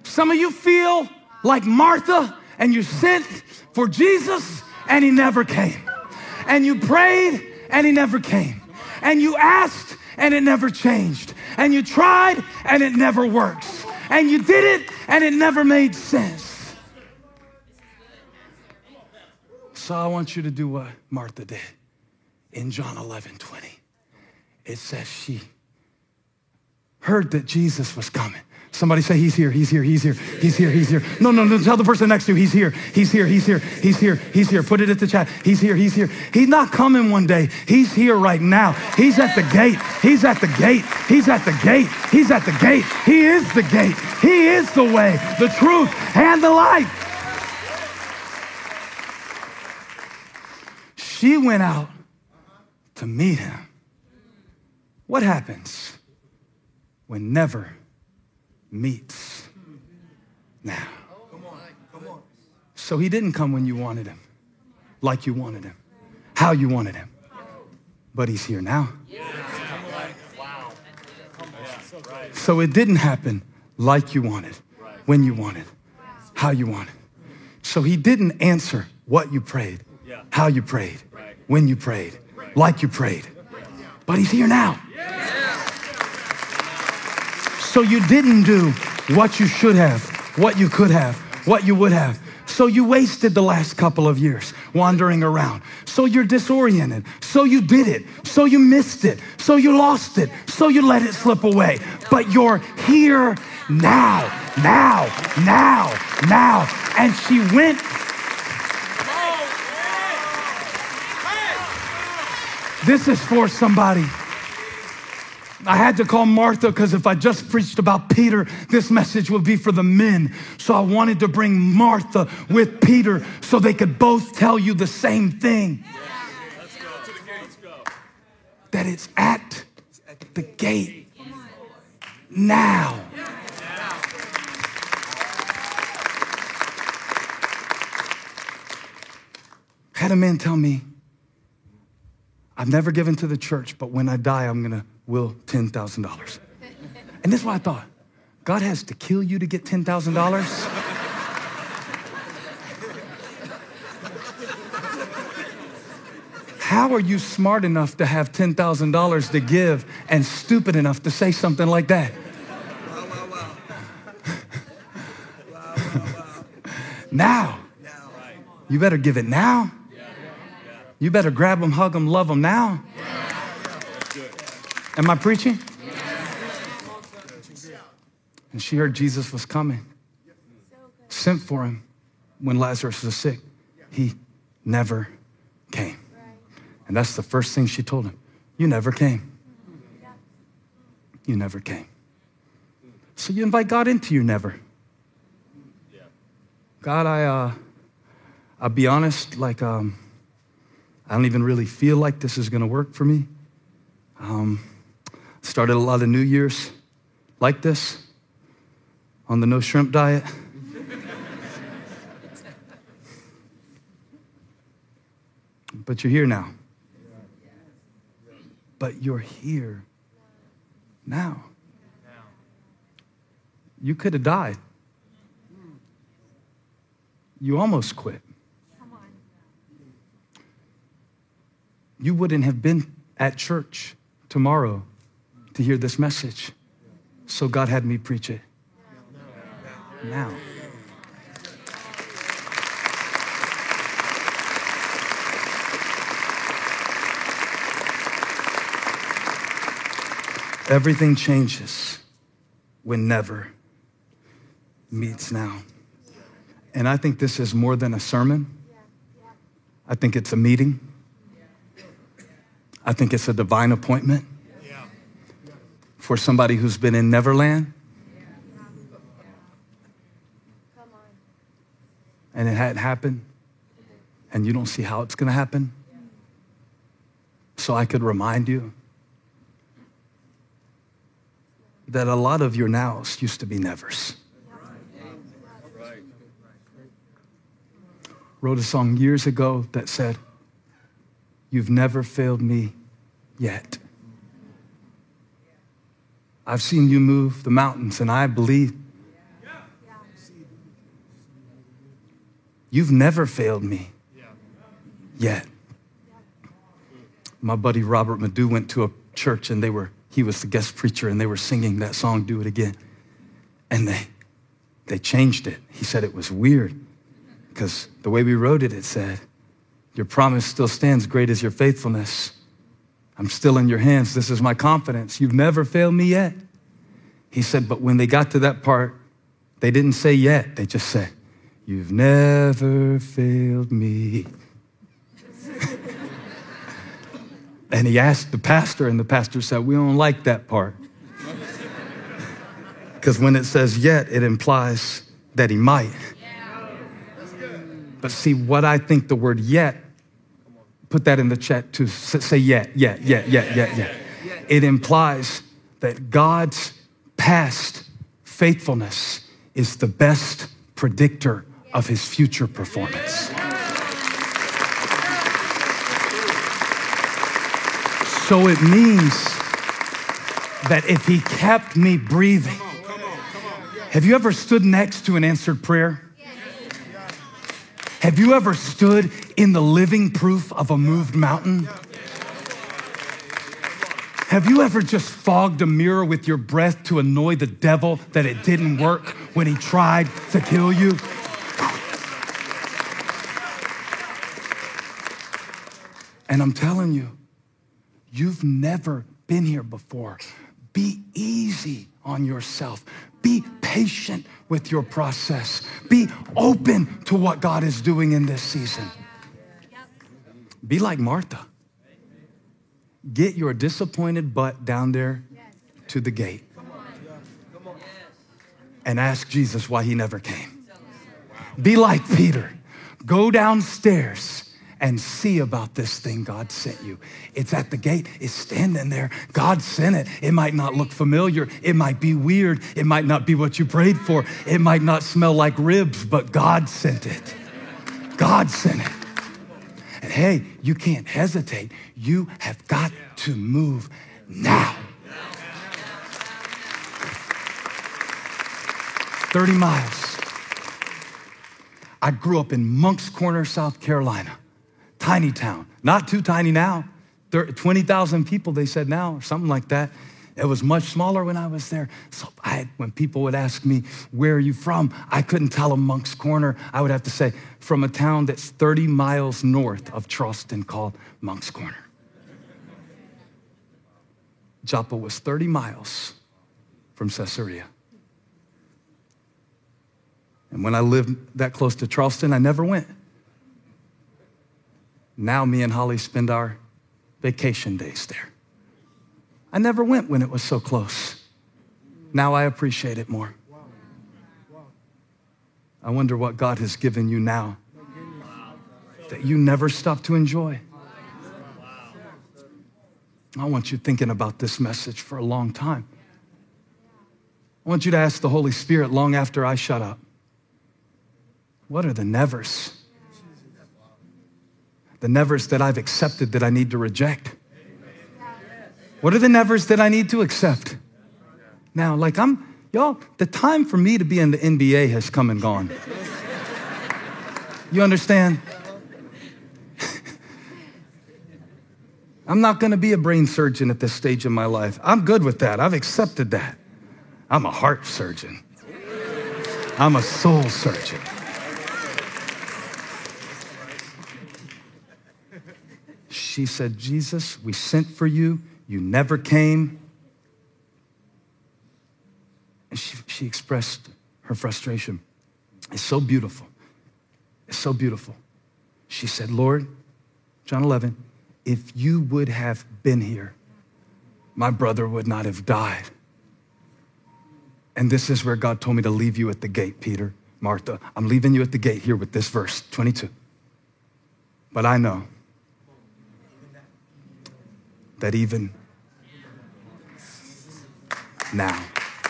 Some of you feel like Martha and you sent for Jesus and he never came. And you prayed and he never came. And you asked and it never changed. And you tried and it never works. And you did it and it never made sense. So I want you to do what Martha did. In John 11:20, it says she heard that Jesus was coming. Somebody say, he's here, he's here, he's here, he's here, he's here. No, tell the person next to you, he's here, he's here, he's here, he's here, he's here. Put it at the chat. He's here, he's here. He's not coming one day. He's here right now. He's at the gate. He's at the gate. He's at the gate. He's at the gate. He is the gate. He is the way, the truth, and the life. She went out to meet him. What happens when never meets now? So he didn't come when you wanted him, like you wanted him, how you wanted him, but he's here now. So it didn't happen like you wanted, when you wanted, how you wanted. So he didn't answer what you prayed, how you prayed, when you prayed, like you prayed, but he's here now. So you didn't do what you should have, what you could have, what you would have. So you wasted the last couple of years wandering around. So you're disoriented. So you did it. So you missed it. So you lost it. So you let it slip away. But you're here now. And she went. This is for somebody. I had to call Martha because if I just preached about Peter, this message would be for the men. So I wanted to bring Martha with Peter so they could both tell you the same thing. Let's go. That it's at the gate now. Had a man tell me, I've never given to the church, but when I die, I'm going to will $10,000. And this is what I thought. God has to kill you to get $10,000? How are you smart enough to have $10,000 to give and stupid enough to say something like that? Now. You better give it now. You better grab them, hug them, love them now. Am I preaching? And she heard Jesus was coming. Sent for him when Lazarus was sick. He never came. And that's the first thing she told him. You never came. You never came. So you invite God into your never. God, I'll be honest, like I don't even really feel like this is going to work for me. Started a lot of New Year's like this, on the no shrimp diet. But you're here now. But you're here now. You could have died. You almost quit. You wouldn't have been at church tomorrow to hear this message. So God had me preach it now. Everything changes when never meets now. And I think this is more than a sermon. I think it's a meeting. I think it's a divine appointment for somebody who's been in Neverland. And it hadn't happened. And you don't see how it's going to happen. So I could remind you that a lot of your nows used to be nevers. Wrote a song years ago that said, "You've never failed me yet. I've seen you move the mountains, and I believe You've never failed me yet. My buddy Robert Madu went to a church and he was the guest preacher and they were singing that song, Do It Again. And they changed it. He said it was weird because the way we wrote it, it said, your promise still stands, great is your faithfulness. I'm still in your hands. This is my confidence. You've never failed me yet. He said, but when they got to that part, they didn't say yet. They just said, you've never failed me. And he asked the pastor, and the pastor said, we don't like that part. Because when it says yet, it implies that he might. But see, what I think the word yet, put that in the chat too. Say yet. It implies that God's past faithfulness is the best predictor of his future performance. So it means that if he kept me breathing, have you ever stood next to an answered prayer? Have you ever stood in the living proof of a moved mountain? Have you ever just fogged a mirror with your breath to annoy the devil that it didn't work when he tried to kill you? And I'm telling you, you've never been here before. Be easy on yourself. Be patient with your process. Be open to what God is doing in this season. Be like Martha. Get your disappointed butt down there to the gate and ask Jesus why he never came. Be like Peter. Go downstairs and see about this thing God sent you. It's at the gate. It's standing there. God sent it. It might not look familiar. It might be weird. It might not be what you prayed for. It might not smell like ribs, but God sent it. God sent it. And hey, you can't hesitate. You have got to move now. 30 miles. I grew up in Moncks Corner, South Carolina. Tiny town, not too tiny now. 20,000 people, they said now, or something like that. It was much smaller when I was there. So when people would ask me, where are you from? I couldn't tell them Moncks Corner. I would have to say, from a town that's 30 miles north of Charleston called Moncks Corner. Joppa was 30 miles from Caesarea. And when I lived that close to Charleston, I never went. Now me and Holly spend our vacation days there. I never went when it was so close. Now I appreciate it more. I wonder what God has given you now that you never stop to enjoy. I want you thinking about this message for a long time. I want you to ask the Holy Spirit long after I shut up, what are the nevers? The nevers that I've accepted that I need to reject. What are the nevers that I need to accept? Now, y'all, the time for me to be in the NBA has come and gone. You understand? I'm not gonna be a brain surgeon at this stage in my life. I'm good with that. I've accepted that. I'm a heart surgeon. I'm a soul surgeon. She said, Jesus, we sent for you. You never came. And she expressed her frustration. It's so beautiful. It's so beautiful. She said, Lord, John 11, if you would have been here, my brother would not have died. And this is where God told me to leave you at the gate, Peter, Martha. I'm leaving you at the gate here with this verse, 22. But I know that even now,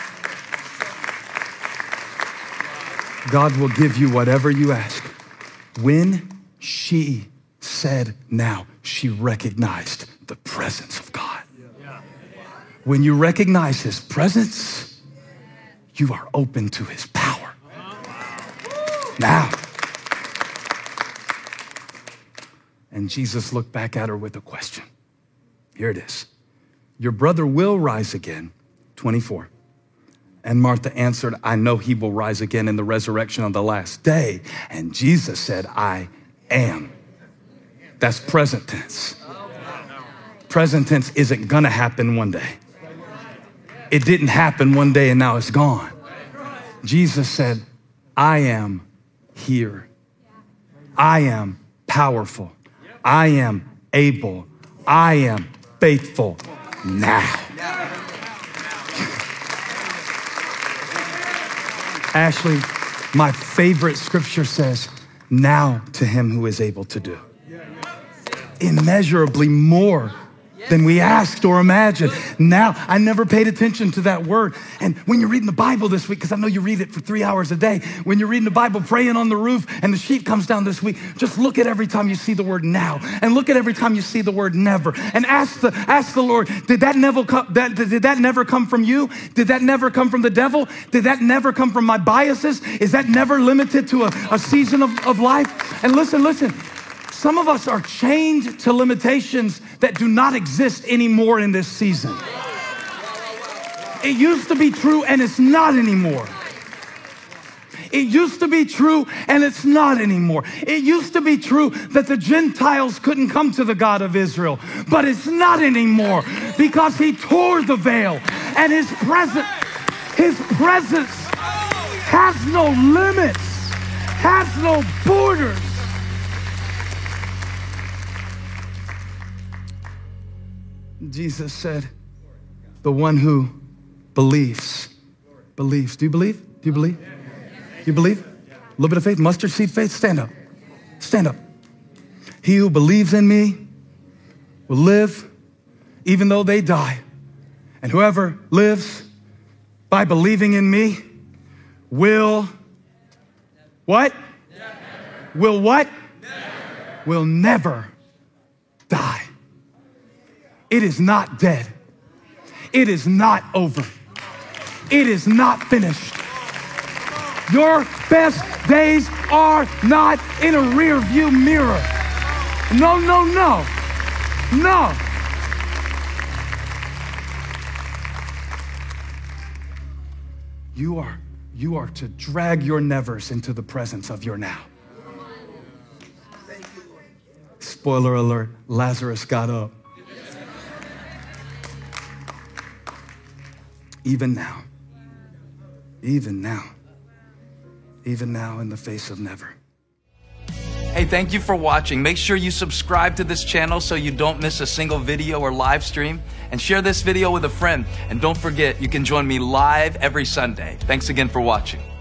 God will give you whatever you ask. When she said now, she recognized the presence of God. When you recognize his presence, you are open to his power. Now, And Jesus looked back at her with a question. Here it is. Your brother will rise again. 24. And Martha answered, I know he will rise again in the resurrection on the last day. And Jesus said, I am. That's present tense. Present tense isn't gonna happen one day. It didn't happen one day and now it's gone. Jesus said, I am here. I am powerful. I am able. I am faithful now. Ashley, my favorite scripture says, now to him who is able to do immeasurably more than we asked or imagined. Now, I never paid attention to that word. And when you're reading the Bible this week, because I know you read it for 3 hours a day, when you're reading the Bible, praying on the roof, and the sheet comes down this week, just look at every time you see the word now, and look at every time you see the word never, and ask the Lord, did that never come from you? Did that never come from the devil? Did that never come from my biases? Is that never limited to a season of life? And listen. Some of us are chained to limitations that do not exist anymore in this season. It used to be true and it's not anymore. It used to be true and it's not anymore. It used to be true that the Gentiles couldn't come to the God of Israel, but it's not anymore because he tore the veil and his presence has no limits, has no borders. Jesus said, the one who believes. Do you believe? Do you believe? You believe? A little bit of faith, mustard seed faith. Stand up. Stand up. He who believes in me will live even though they die. And whoever lives by believing in me will what? Will what? Will never die. It is not dead. It is not over. It is not finished. Your best days are not in a rear view mirror. No. You are to drag your nevers into the presence of your now. Spoiler alert, Lazarus got up. Even now in the face of never. Hey, thank you for watching. Make sure you subscribe to this channel so you don't miss a single video or live stream, and share this video with a friend. And don't forget, you can join me live every Sunday. Thanks again for watching.